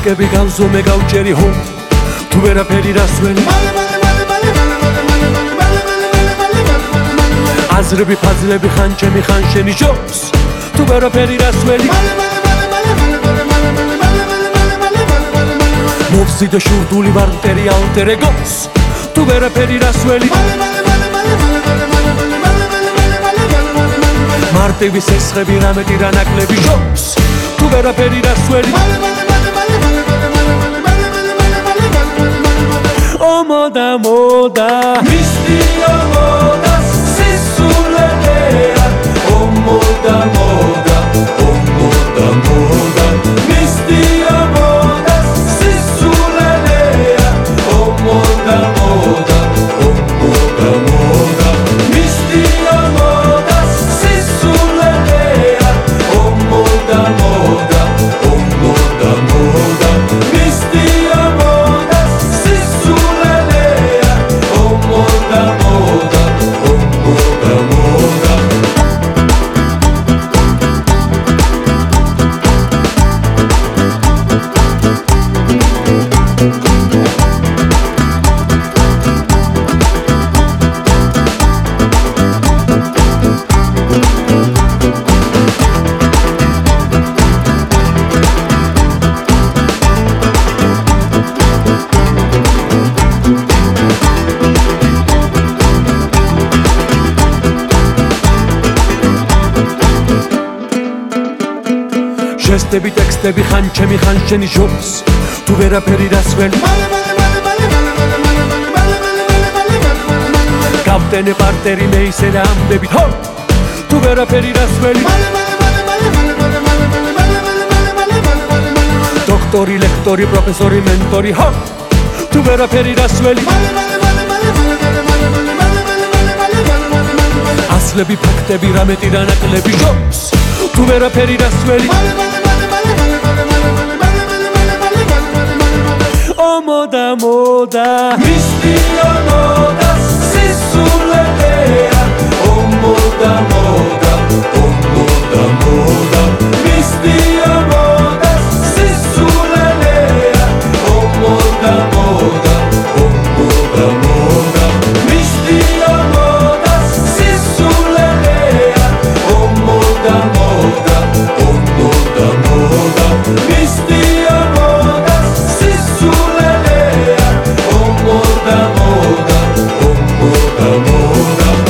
დისკები გავზო მე გავჭერი ჰო თუ ვერაფერი რასველი აზრები ფაზლები ხანჩემი ხანშენი შობს თუ ვერაფერი რასველი მოვსიდე შურდული ვარ მტერი ალტერეგოს თუ ვერაფერი რასველი მარტივი სესხები რამეტი რა ნაკლები შობს თუ ვერაფერი რასველი მოდა მოდა მისტია მოდა სისულელეა მოდა მოდა მოდა მოდა მისტია მოდა სისულელეა მოდა მოდა მოდა მოდა მისტია მოდა სისულელეა მოდა მოდა მოდა მოდა მისტია მოდა სისულელეა მოდა მოდა მოდა მოდა ჟესტები ტექსტები ხანჩემი ხანშენი შობს თუ ვერაფერი რასველი კაპტენი პარტერი მე ისე რა ამბები ჰო თუ ვერაფერი რასველი დოქტორი ლექტორი პროფესორი მენტორი ჰო თუ ვერაფერი რასველი ასლები ფაქტები რამეტი რა ნაკლები შობს თუ ვერაფერი რასველი მოდა მოდა მისტია მოდა სისულელეა მოდა მოდა მოდა მოდა მისტია მოდა სისულელეა მოდა მოდა მოდა მოდა მისტია მოდა სისულელეა მოდა მოდა მოდა მოდა მისტია მოდა სისულელეა მოდა მოდა მოდა მოდა